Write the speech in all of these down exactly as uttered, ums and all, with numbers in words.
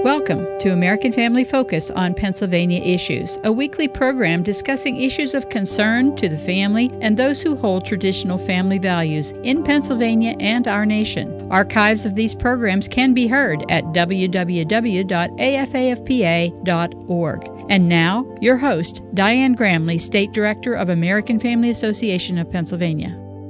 Welcome to American Family Focus on Pennsylvania Issues, a weekly program discussing issues of concern to the family and those who hold traditional family values in Pennsylvania and our nation. Archives of these programs can be heard at w w w dot a f a f p a dot org. And now, your host, Diane Gramley, State Director of American Family Association of Pennsylvania.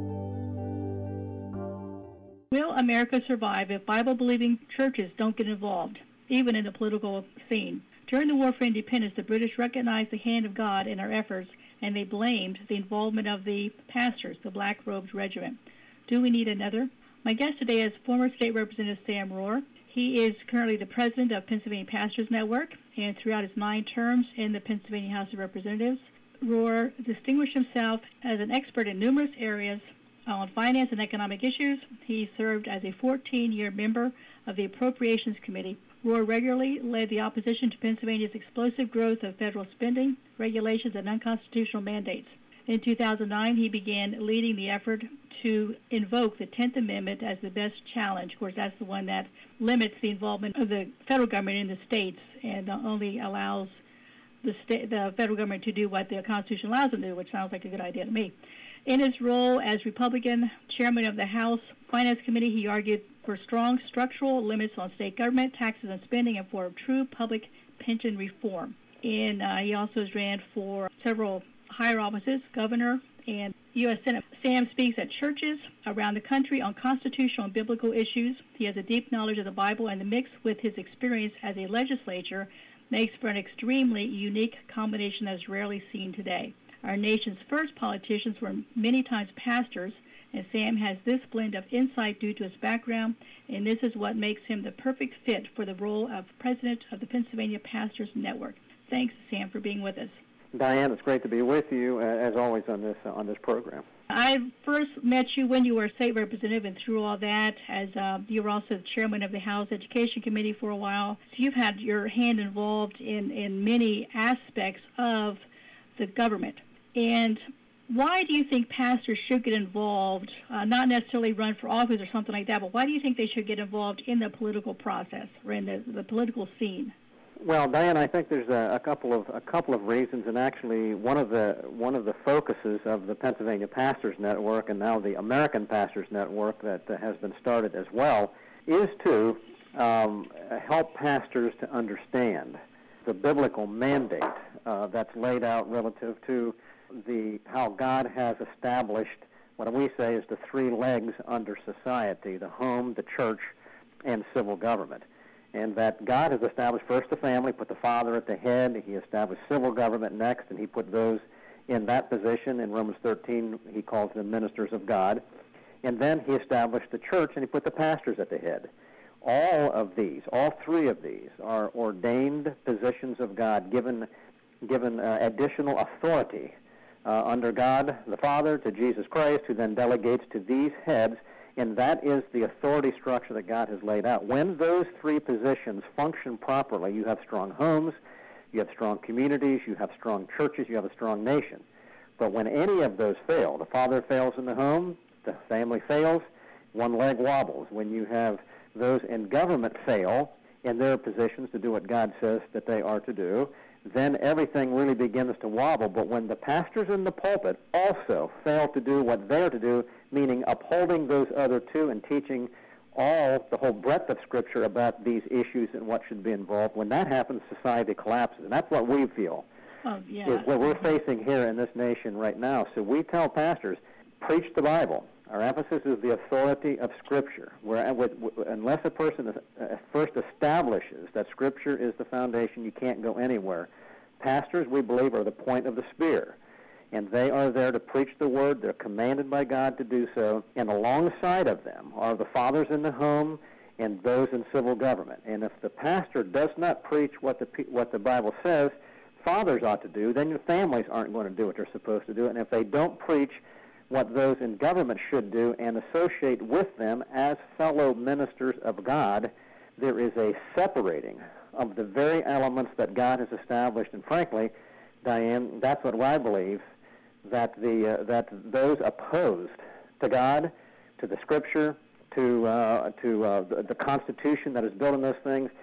Will America survive if Bible-believing churches don't get involved, even in the political scene? During the War for Independence, the British recognized the hand of God in our efforts, and they blamed the involvement of the pastors, the Black Robes Regiment. Do we need another? My guest today is former State Representative Sam Rohrer. He is currently the president of Pennsylvania Pastors Network, and throughout his nine terms in the Pennsylvania House of Representatives, Rohrer distinguished himself as an expert in numerous areas on finance and economic issues. He served as a fourteen-year member of the Appropriations Committee. Rohrer regularly led the opposition to Pennsylvania's explosive growth of federal spending, regulations, and unconstitutional mandates. In two thousand nine, he began leading the effort to invoke the tenth Amendment as the best challenge. Of course, that's the one that limits the involvement of the federal government in the states and only allows the, sta- the federal government to do what the Constitution allows them to do, which sounds like a good idea to me. In his role as Republican chairman of the House Finance Committee, he argued for strong structural limits on state government, taxes and spending, and for true public pension reform. And uh, he also ran for several higher offices, governor and U S Senate. Sam speaks at churches around the country on constitutional and biblical issues. He has a deep knowledge of the Bible, and the mix with his experience as a legislator makes for an extremely unique combination that is rarely seen today. Our nation's first politicians were many times pastors, and Sam has this blend of insight due to his background, and this is what makes him the perfect fit for the role of president of the Pennsylvania Pastors Network. Thanks, Sam, for being with us. Diane, it's great to be with you, uh, as always, on this uh, on this program. I first met you when you were a state representative, and through all that, as uh, you were also the chairman of the House Education Committee for a while. So you've had your hand involved in, in many aspects of the government. And why do you think pastors should get involved, uh, not necessarily run for office or something like that, but why do you think they should get involved in the political process or in the, the political scene? Well, Diane, I think there's a, a couple of a couple of reasons, and actually one of the one of the focuses of the Pennsylvania Pastors Network and now the American Pastors Network that uh, has been started as well is to um, help pastors to understand the biblical mandate uh, that's laid out relative to the how God has established what we say is the three legs under society: the home, the church, and civil government. And that God has established first the family, put the father at the head. He established civil government next, and he put those in that position. In Romans thirteen, he calls them ministers of God. And then he established the church, and he put the pastors at the head. All of these, all three of these, are ordained positions of God, given, given uh, additional authority uh, under God the Father to Jesus Christ, who then delegates to these heads. And that is the authority structure that God has laid out. When those three positions function properly, you have strong homes, you have strong communities, you have strong churches, you have a strong nation. But when any of those fail, the father fails in the home, the family fails, one leg wobbles. When you have those in government fail in their positions to do what God says that they are to do, then everything really begins to wobble. But when the pastors in the pulpit also fail to do what they're to do, meaning upholding those other two and teaching all, the whole breadth of Scripture about these issues and what should be involved, when that happens, society collapses. And that's what we feel oh, yeah. is what we're facing here in this nation right now. So we tell pastors, preach the Bible. Our emphasis is the authority of Scripture. Where, with, unless a person is, uh, first establishes that Scripture is the foundation, you can't go anywhere. Pastors, we believe, are the point of the spear, and they are there to preach the Word. They're commanded by God to do so, and alongside of them are the fathers in the home and those in civil government. And if the pastor does not preach what the what the Bible says fathers ought to do, then your families aren't going to do what they're supposed to do. And if they don't preach what those in government should do and associate with them as fellow ministers of God, there is a separating of the very elements that God has established. And frankly, Diane, that's what I believe, that the uh, that those opposed to God, to the Scripture, to uh, to uh, the, the Constitution that is built on those things,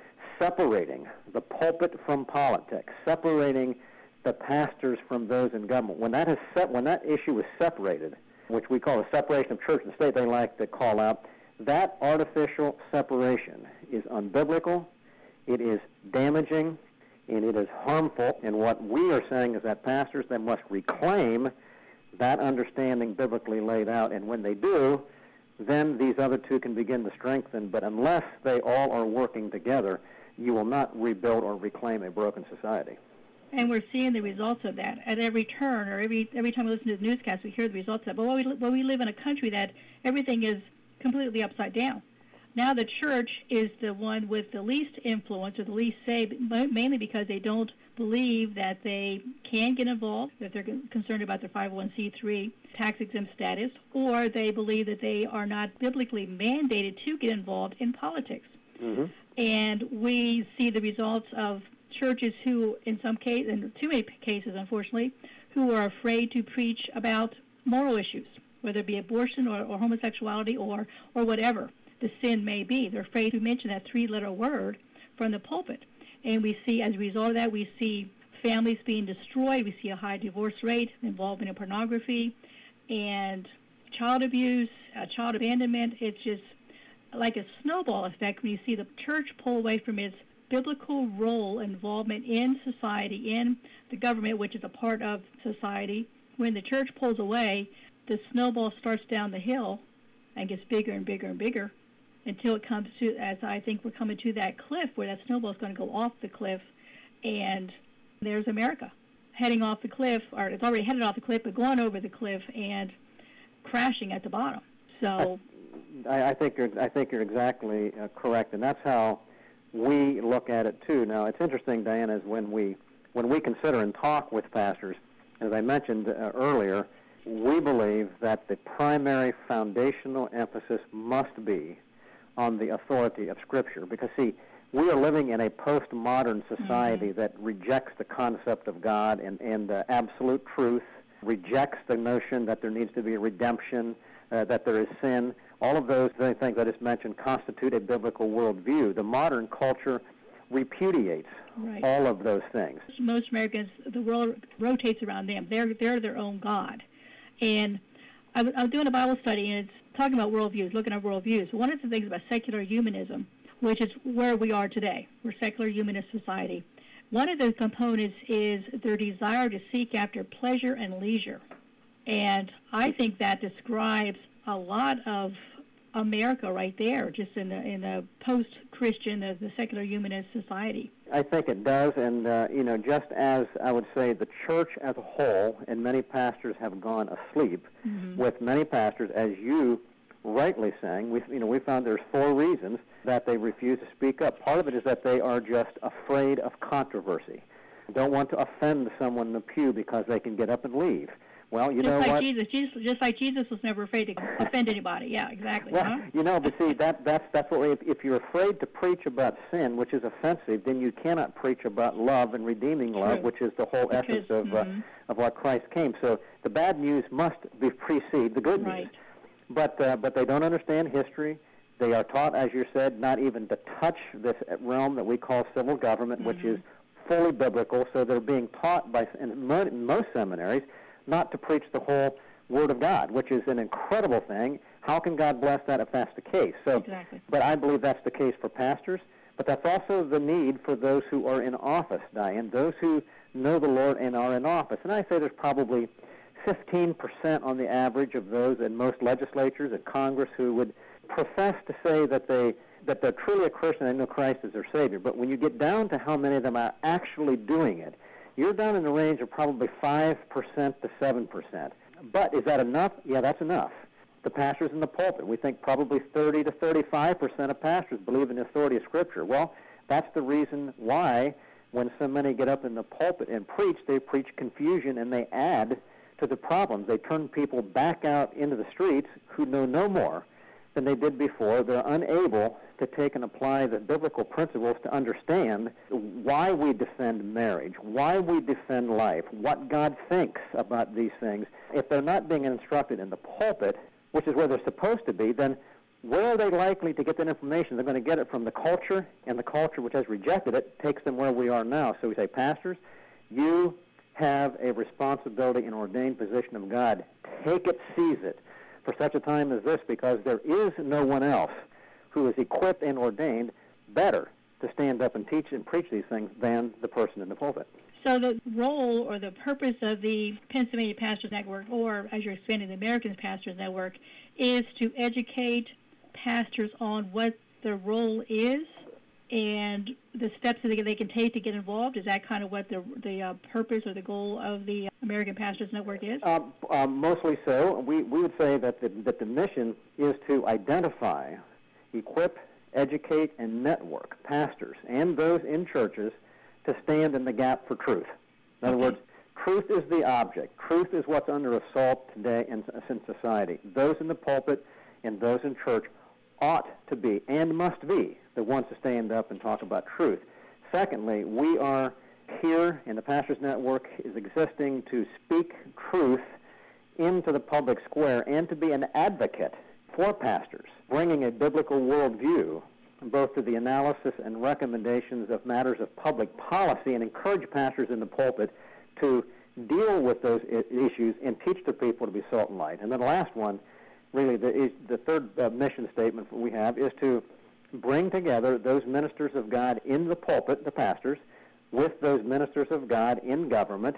separating the pulpit from politics, separating the pastors from those in government. When that is set, when that issue is separated, which we call the separation of church and state, they like to call out, that artificial separation is unbiblical, it is damaging, and it is harmful. And what we are saying is that pastors then must reclaim that understanding biblically laid out, and when they do, then these other two can begin to strengthen. But unless they all are working together, you will not rebuild or reclaim a broken society. And we're seeing the results of that at every turn, or every every time we listen to the newscast, we hear the results of that. But when we, when we live in a country that everything is completely upside down. Now the church is the one with the least influence or the least say, mainly because they don't believe that they can get involved, that they're concerned about their five oh one c three tax-exempt status, or they believe that they are not biblically mandated to get involved in politics. Mm-hmm. And we see the results of churches who, in some cases, in too many cases, unfortunately, who are afraid to preach about moral issues, whether it be abortion or, or homosexuality or, or whatever the sin may be. They're afraid to mention that three-letter word from the pulpit. And we see, as a result of that, we see families being destroyed. We see a high divorce rate, involvement in pornography, and child abuse, uh, child abandonment. It's just like a snowball effect when you see the church pull away from its biblical role, involvement in society, in the government, which is a part of society. When the church pulls away, the snowball starts down the hill and gets bigger and bigger and bigger until it comes to, as I think we're coming to that cliff where that snowball is going to go off the cliff, and there's America heading off the cliff, or it's already headed off the cliff, but going over the cliff and crashing at the bottom. So, I, I think you're I think you're exactly uh, correct, and that's how we look at it too. Now, it's interesting, Diana, is when we when we consider and talk with pastors, as I mentioned uh, earlier, we believe that the primary foundational emphasis must be on the authority of Scripture. Because, see, we are living in a postmodern society mm-hmm. that rejects the concept of God and, and uh, absolute truth, rejects the notion that there needs to be redemption, uh, that there is sin. All of those things I just mentioned constitute a biblical worldview. The modern culture repudiates right. all of those things. Most Americans, the world rotates around them. They're, they're their own God. And I was, I was doing a Bible study, and it's talking about worldviews, looking at worldviews. One of the things about secular humanism, which is where we are today, we're a secular humanist society, one of the components is their desire to seek after pleasure and leisure. And I think that describes a lot of America right there, just in the in the post-Christian, the, the secular humanist society. I think it does, and uh, you know, just as I would say the church as a whole, and many pastors have gone asleep. Mm-hmm. With many pastors, as you rightly saying, we you know we found there's four reasons that they refuse to speak up. Part of it is that they are just afraid of controversy, don't want to offend someone in the pew because they can get up and leave. Well, you just know like what? Jesus, Jesus, just like Jesus was never afraid to offend anybody. Yeah, exactly. Well, huh? you know, but see, that that's that's what we, if, if you're afraid to preach about sin, which is offensive, then you cannot preach about love and redeeming love, True. which is the whole Because, essence of mm-hmm. uh, of what Christ came. So the bad news must be precede the good right. news. But uh, but they don't understand history. They are taught, as you said, not even to touch this realm that we call civil government, mm-hmm. which is fully biblical. So they're being taught by in mo- most seminaries not to preach the whole Word of God, which is an incredible thing. How can God bless that if that's the case? So, exactly. But I believe that's the case for pastors. But that's also the need for those who are in office, Diane, those who know the Lord and are in office. And I say there's probably fifteen percent on the average of those in most legislatures and Congress who would profess to say that they that they're truly a Christian and know Christ as their Savior. But when you get down to how many of them are actually doing it, you're down in the range of probably five percent to seven percent. But is that enough? Yeah, that's enough. The pastors in the pulpit, we think probably thirty to thirty-five percent of pastors believe in the authority of Scripture. Well, that's the reason why when so many get up in the pulpit and preach, they preach confusion and they add to the problems. They turn people back out into the streets who know no more than they did before. They're unable to take and apply the biblical principles to understand why we defend marriage, why we defend life, what God thinks about these things. If they're not being instructed in the pulpit, which is where they're supposed to be, then where are they likely to get that information? They're going to get it from the culture, and the culture which has rejected it takes them where we are now. So we say, pastors, you have a responsibility in ordained position of God. Take it, seize it, for such a time as this, because there is no one else who is equipped and ordained better to stand up and teach and preach these things than the person in the pulpit. So the role or the purpose of the Pennsylvania Pastors Network, or as you're expanding the American Pastors Network, is to educate pastors on what their role is and the steps that they, they can take to get involved. Is that kind of what the the uh, purpose or the goal of the American Pastors Network is? Uh, uh, mostly so. We we would say that the, that the mission is to identify, equip, educate, and network pastors and those in churches to stand in the gap for truth. In other okay. words, truth is the object. Truth is what's under assault today in, in society. Those in the pulpit and those in church ought to be and must be the ones to stand up and talk about truth. Secondly, we are here, and the Pastors Network is existing to speak truth into the public square and to be an advocate for pastors, bringing a biblical worldview both to the analysis and recommendations of matters of public policy, and encourage pastors in the pulpit to deal with those I- issues and teach the people to be salt and light. And then the last one, really the, is the third uh, mission statement we have, is to bring together those ministers of God in the pulpit, the pastors, with those ministers of God in government,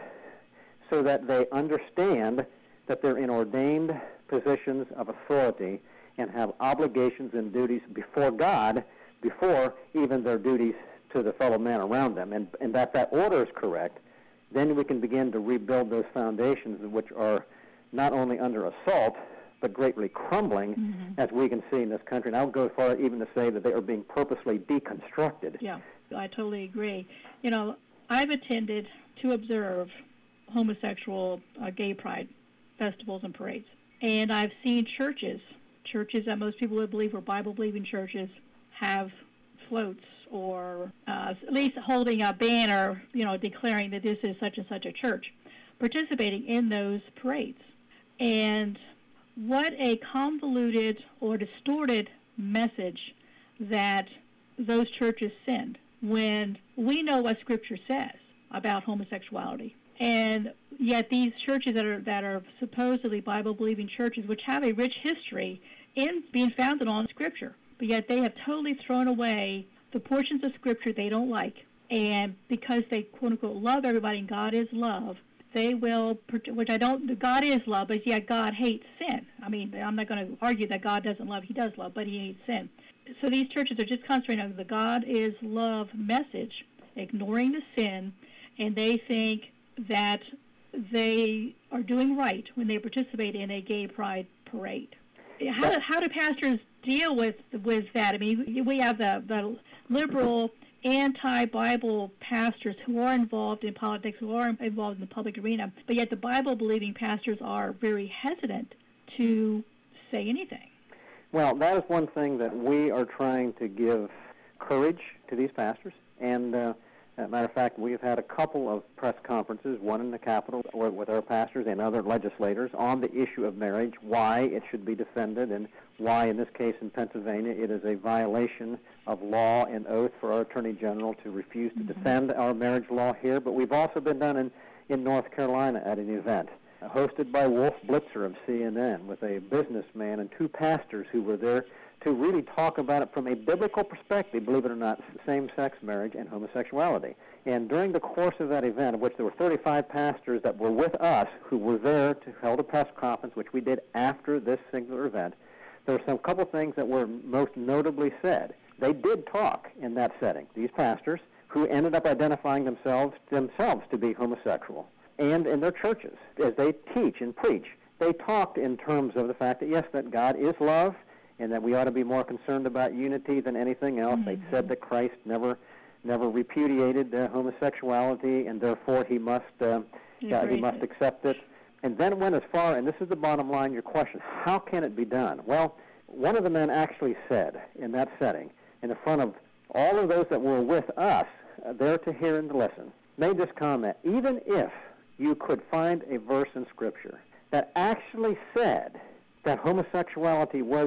so that they understand that they're in ordained positions of authority and have obligations and duties before God, before even their duties to the fellow man around them. And, and that that order is correct, then we can begin to rebuild those foundations which are not only under assault, but greatly crumbling, mm-hmm. as we can see in this country. And I would go as far even to say that they are being purposely deconstructed. Yeah, I totally agree. You know, I've attended to observe homosexual uh, gay pride festivals and parades. And I've seen churches, churches that most people would believe are Bible-believing churches, have floats or uh, at least holding a banner, you know, declaring that this is such and such a church, participating in those parades. And what a convoluted or distorted message that those churches send when we know what Scripture says about homosexuality. And yet these churches that are that are supposedly Bible-believing churches, which have a rich history in being founded on Scripture, but yet they have totally thrown away the portions of Scripture they don't like. And because they, quote-unquote, love everybody and God is love, they will, which I don't, God is love, but yet God hates sin. I mean, I'm not going to argue that God doesn't love, he does love, but he hates sin. So these churches are just concentrating on the God is love message, ignoring the sin, and they think that they are doing right when they participate in a gay pride parade. How do, how do pastors deal with with that? I mean, we have the, the liberal, anti-Bible pastors who are involved in politics, who are involved in the public arena, but yet the Bible-believing pastors are very hesitant to say anything. Well, that is one thing that we are trying to give courage to these pastors. And uh, as a matter of fact, we've had a couple of press conferences, one in the Capitol with our pastors and other legislators, on the issue of marriage, why it should be defended, and why, in this case in Pennsylvania, it is a violation of law and oath for our Attorney General to refuse to mm-hmm. defend our marriage law here. But we've also been done in, in North Carolina at an event uh, hosted by Wolf Blitzer of C N N with a businessman and two pastors who were there to really talk about it from a biblical perspective, believe it or not, same-sex marriage and homosexuality. And during the course of that event, of which there were thirty-five pastors that were with us who were there to hold a press conference, which we did after this singular event, there were some couple things that were most notably said. They did talk in that setting, these pastors, who ended up identifying themselves themselves to be homosexual. And in their churches, as they teach and preach, they talked in terms of the fact that, yes, that God is love, and that we ought to be more concerned about unity than anything else. Mm-hmm. They said that Christ never never repudiated uh, homosexuality, and therefore he must uh, uh, he must accept it. And then went as far, and this is the bottom line, your question, how can it be done? Well, one of the men actually said in that setting, in front of all of those that were with us, uh, there to hear and to listen, made this comment: even if you could find a verse in Scripture that actually said that homosexuality was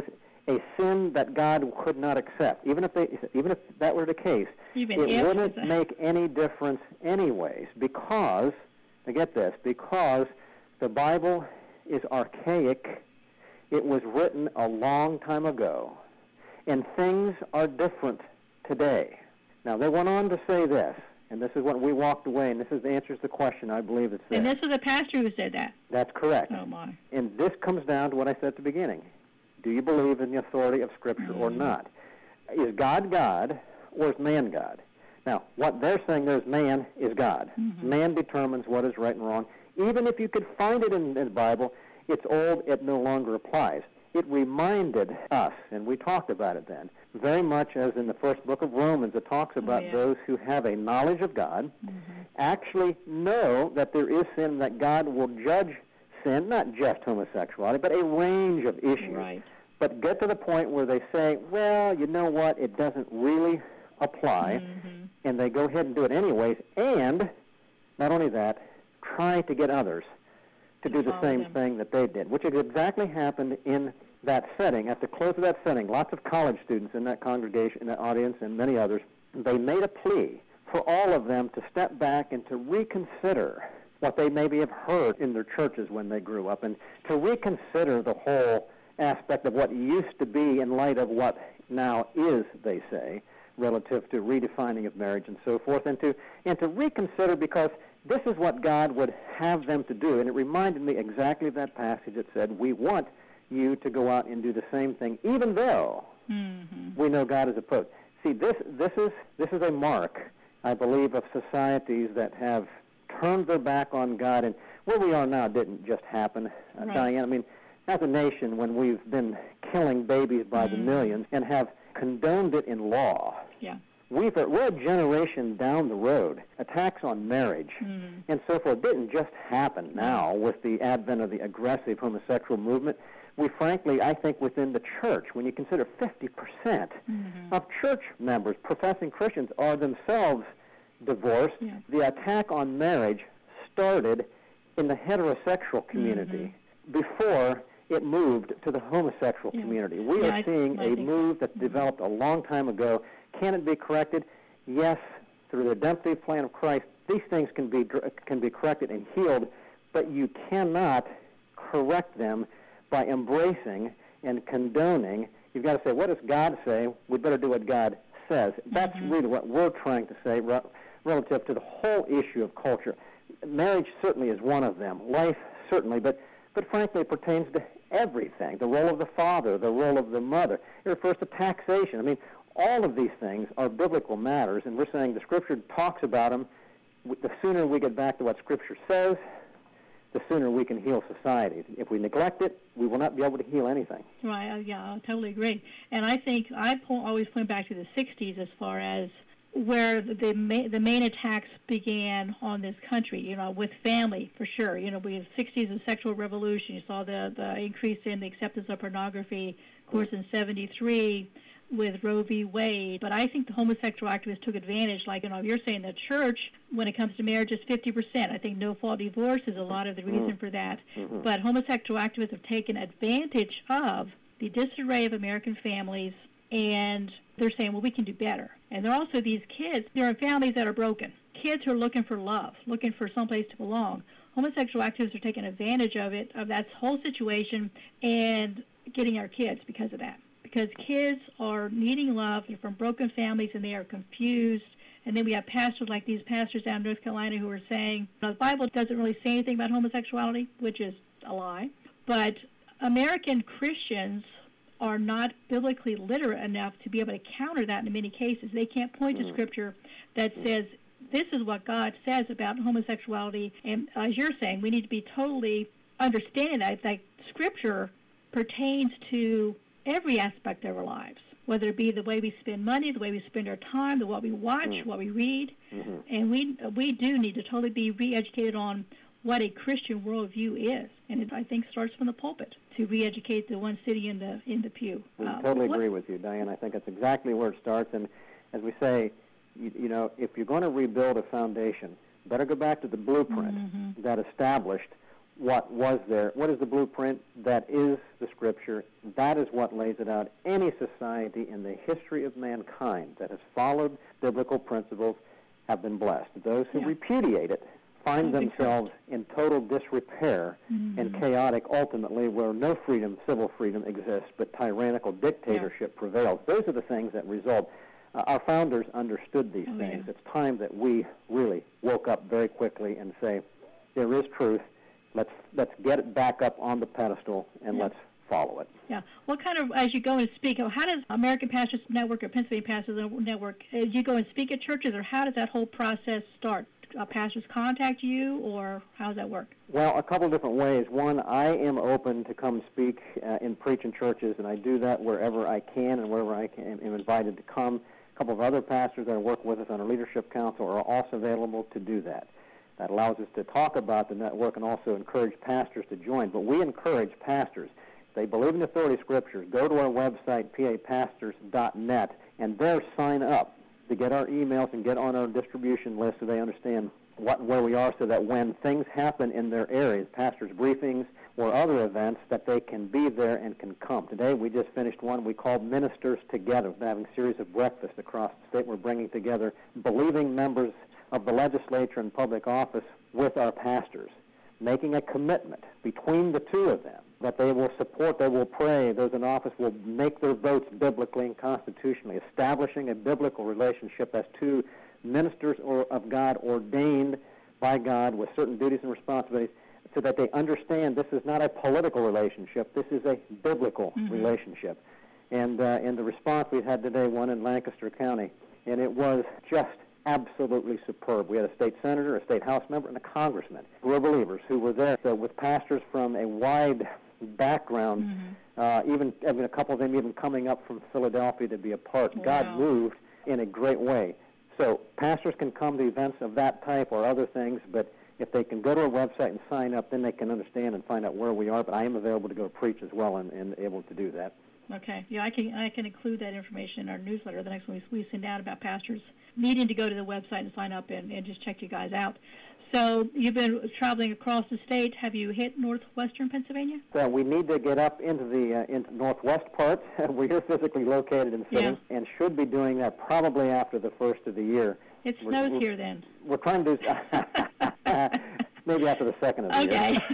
a sin that God could not accept. Even if they, even if that were the case, even it if wouldn't make any difference anyways, because, now get this, because the Bible is archaic. It was written a long time ago, and things are different today. Now, they went on to say this, and this is what we walked away, and this is the answer to the question, I believe it's this. And this was a pastor who said that. That's correct. Oh, my. And this comes down to what I said at the beginning. Do you believe in the authority of Scripture mm-hmm. or not? Is God God, or is man God? Now, what they're saying there is man is God. Mm-hmm. Man determines what is right and wrong. Even if you could find it in, in the Bible, it's old, it no longer applies. It reminded us, and we talked about it then, very much as in the first book of Romans, it talks about oh, yeah. those who have a knowledge of God, mm-hmm. actually know that there is sin, that God will judge sin, not just homosexuality, but a range of issues. Right. But get to the point where they say, well, you know what, it doesn't really apply, mm-hmm. and they go ahead and do it anyways, and not only that, try to get others to do the same them. thing that they did, which exactly happened in that setting. At the close of that setting, lots of college students in that congregation, in that audience, and many others, they made a plea for all of them to step back and to reconsider what they maybe have heard in their churches when they grew up, and to reconsider the whole aspect of what used to be in light of what now is, they say, relative to redefining of marriage and so forth, and to and to reconsider, because this is what God would have them to do. And it reminded me exactly of that passage that said, we want you to go out and do the same thing, even though mm-hmm. we know God is opposed. See, this this is this is a mark, I believe, of societies that have turned their back on God. And where we are now didn't just happen, uh, right. Diane. I mean, as a nation, when we've been killing babies by mm-hmm. the millions and have condoned it in law, yeah. We've, we're a generation down the road. Attacks on marriage mm. and so forth didn't just happen now with the advent of the aggressive homosexual movement. We frankly, I think within the church, when you consider fifty percent mm-hmm. of church members, professing Christians, are themselves divorced, yeah. the attack on marriage started in the heterosexual community mm-hmm. before it moved to the homosexual yeah. community. We yeah, are seeing I, I a move that mm-hmm. developed a long time ago. Can it be corrected? Yes, through the redemptive plan of Christ, these things can be can be corrected and healed, but you cannot correct them by embracing and condoning. You've got to say, what does God say? We better do what God says. That's mm-hmm. really what we're trying to say re- relative to the whole issue of culture. Marriage certainly is one of them. Life certainly, but but frankly, it pertains to everything. The role of the father, the role of the mother. It refers to taxation. I mean, all of these things are biblical matters, and we're saying the Scripture talks about them. The sooner we get back to what Scripture says, the sooner we can heal society. If we neglect it, we will not be able to heal anything. Right, uh, yeah, I totally agree. And I think I po- always point back to the sixties as far as where the the main, the main attacks began on this country, you know, with family, for sure. You know, we have sixties of sexual revolution. You saw the, the increase in the acceptance of pornography, of course, in seventy-three with Roe v. Wade. But I think the homosexual activists took advantage, like, you know, you're saying the church, when it comes to marriage, is fifty percent. I think no-fault divorce is a lot of the reason for that. Mm-hmm. But homosexual activists have taken advantage of the disarray of American families, and they're saying, well, we can do better. And there are also these kids, there are families that are broken, kids who are looking for love, looking for someplace to belong. Homosexual activists are taking advantage of it, of that whole situation, and getting our kids because of that. Because kids are needing love, they're from broken families, and they are confused. And then we have pastors like these pastors down in North Carolina who are saying, the Bible doesn't really say anything about homosexuality, which is a lie. But American Christians are not biblically literate enough to be able to counter that in many cases. They can't point to Scripture that says, this is what God says about homosexuality. And as you're saying, we need to be totally understanding that, that Scripture pertains to every aspect of our lives, whether it be the way we spend money, the way we spend our time, the what we watch, mm. what we read. Mm-hmm. And we we do need to totally be re-educated on what a Christian worldview is. And it, I think, starts from the pulpit to re-educate the one sitting in the in the pew. We uh, totally what, agree with you, Diane. I think that's exactly where it starts. And as we say, you, you know, if you're going to rebuild a foundation, better go back to the blueprint mm-hmm. that established what was there. What is the blueprint? That is the Scripture. That is what lays it out. Any society in the history of mankind that has followed biblical principles have been blessed. Those who yeah. repudiate it find That'd themselves in total disrepair mm-hmm. and chaotic, ultimately, where no freedom, civil freedom exists, but tyrannical dictatorship yeah. prevails. Those are the things that result. Uh, our founders understood these oh, things. Yeah. It's time that we really woke up very quickly and say, there is truth. Let's let's get it back up on the pedestal and yeah. let's follow it. Yeah. What kind of, as you go and speak, how does American Pastors Network or Pennsylvania Pastors Network, as you go and speak at churches, or how does that whole process start? Uh, pastors contact you, or how does that work? Well, a couple of different ways. One, I am open to come speak uh, in preaching churches, and I do that wherever I can and wherever I can, am invited to come. A couple of other pastors that work with us on our leadership council are also available to do that. That allows us to talk about the network and also encourage pastors to join. But we encourage pastors. If they believe in authority scriptures, go to our website, p a pastors dot net, and there sign up to get our emails and get on our distribution list so they understand what where we are, so that when things happen in their areas, pastors' briefings or other events, that they can be there and can come. Today we just finished one we called Ministers Together. We're having a series of breakfasts across the state. We're bringing together believing members of the legislature and public office with our pastors, making a commitment between the two of them that they will support, they will pray, those in office will make their votes biblically and constitutionally, establishing a biblical relationship as two ministers or of God ordained by God with certain duties and responsibilities, so that they understand this is not a political relationship, this is a biblical mm-hmm. relationship. And uh, in the response we had today, one in Lancaster County, and it was just absolutely superb. We had a state senator, a state house member, and a congressman who were believers who were there, so with pastors from a wide background, mm-hmm. uh, even I mean, a couple of them even coming up from Philadelphia to be a part. Wow. God moved in a great way. So pastors can come to events of that type or other things, but if they can go to our website and sign up, then they can understand and find out where we are. But I am available to go preach as well and, and able to do that. Okay. Yeah, I can I can include that information in our newsletter, the next one we send out about pastors needing to go to the website and sign up and, and just check you guys out. So you've been traveling across the state. Have you hit northwestern Pennsylvania? So we need to get up into the uh, into northwest parts. We're physically located in the city, yeah. and should be doing that probably after the first of the year. It snows we're, here then. We're trying to do maybe after the second of the okay. year.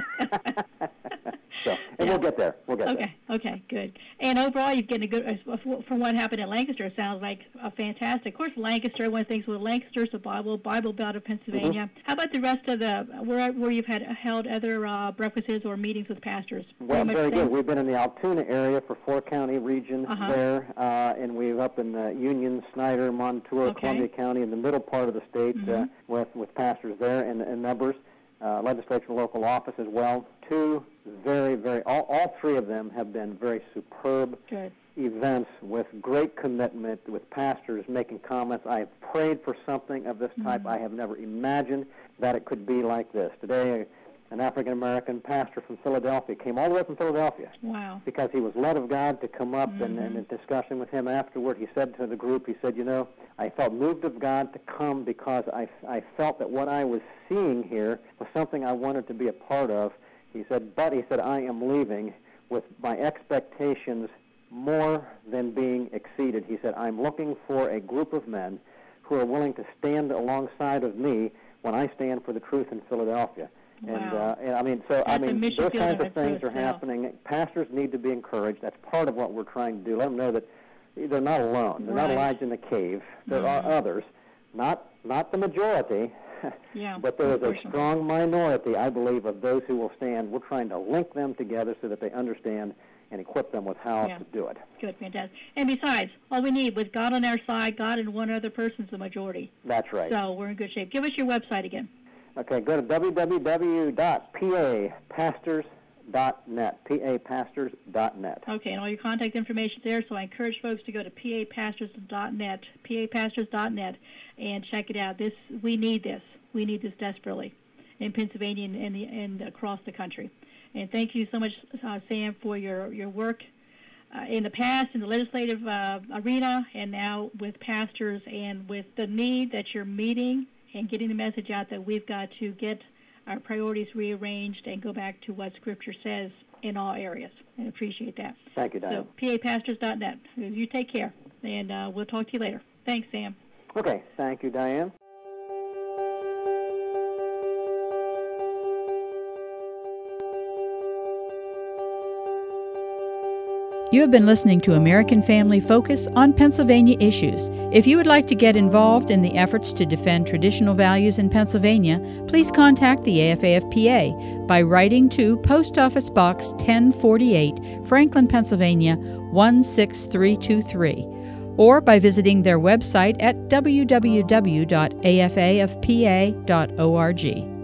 So, and yeah. we'll get there. We'll get okay. there. Okay. Okay. Good. And overall, you've getting a good. From what happened in Lancaster, it sounds like a fantastic. Of course, Lancaster. One of the things with Lancaster is the Bible Bible Belt of Pennsylvania. Mm-hmm. How about the rest of the where where you've had held other uh, breakfasts or meetings with pastors? Well, very good. We've been in the Altoona area for four county region uh-huh. there, uh, and we've up in uh, Union, Snyder, Montour, okay. Columbia County, in the middle part of the state mm-hmm. uh, with with pastors there and, and members. Uh, legislature and local office as well. Two very, very, all, all three of them have been very superb Good. events with great commitment, with pastors making comments. I have prayed for something of this type. Mm-hmm. I have never imagined that it could be like this. Today, an African-American pastor from Philadelphia came all the way from Philadelphia. Wow. Because he was led of God to come up mm-hmm. and, and in discussion with him afterward, he said to the group, he said, you know, I felt moved of God to come because I, I felt that what I was seeing here was something I wanted to be a part of. He said, but he said, I am leaving with my expectations more than being exceeded. He said, I'm looking for a group of men who are willing to stand alongside of me when I stand for the truth in Philadelphia. Wow. And, uh, and I mean, so That's I mean, those kinds of things are yeah. happening. Pastors need to be encouraged. That's part of what we're trying to do. Let them know that they're not alone. They're right. not Elijah in the cave. There mm-hmm. are others, not not the majority, yeah, but there is a strong minority, I believe, of those who will stand. We're trying to link them together so that they understand and equip them with how yeah. to do it. Good, fantastic. And besides, all we need, with God on our side, God and one other person is the majority. That's right. So we're in good shape. Give us your website again. Okay, go to w w w dot p a pastors dot net, p a pastors dot net. Okay, and all your contact information is there, so I encourage folks to go to p a pastors dot net, p a pastors dot net, and check it out. This We need this. We need this desperately in Pennsylvania and, and, the, and across the country. And thank you so much, uh, Sam, for your, your work uh, in the past in the legislative uh, arena and now with pastors and with the need that you're meeting and getting the message out that we've got to get our priorities rearranged and go back to what Scripture says in all areas. I appreciate that. Thank you, Diane. So, P A pastors dot net. You take care, and uh, we'll talk to you later. Thanks, Sam. Okay. Thank you, Diane. You have been listening to American Family Focus on Pennsylvania issues. If you would like to get involved in the efforts to defend traditional values in Pennsylvania, please contact the A F A F P A by writing to Post Office Box ten forty-eight, Franklin, Pennsylvania one six three two three, or by visiting their website at w w w dot a f a f p a dot org.